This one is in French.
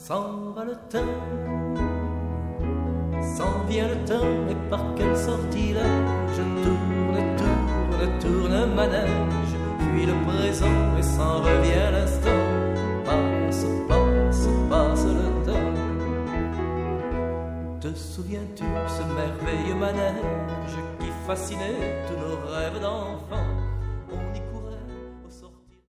S'en va le temps, s'en vient le temps, et par quel sortilège tourne manège, puis le présent et s'en revient l'instant. Passe le temps. Te souviens-tu ce merveilleux manège qui fascinait tous nos rêves d'enfants? On y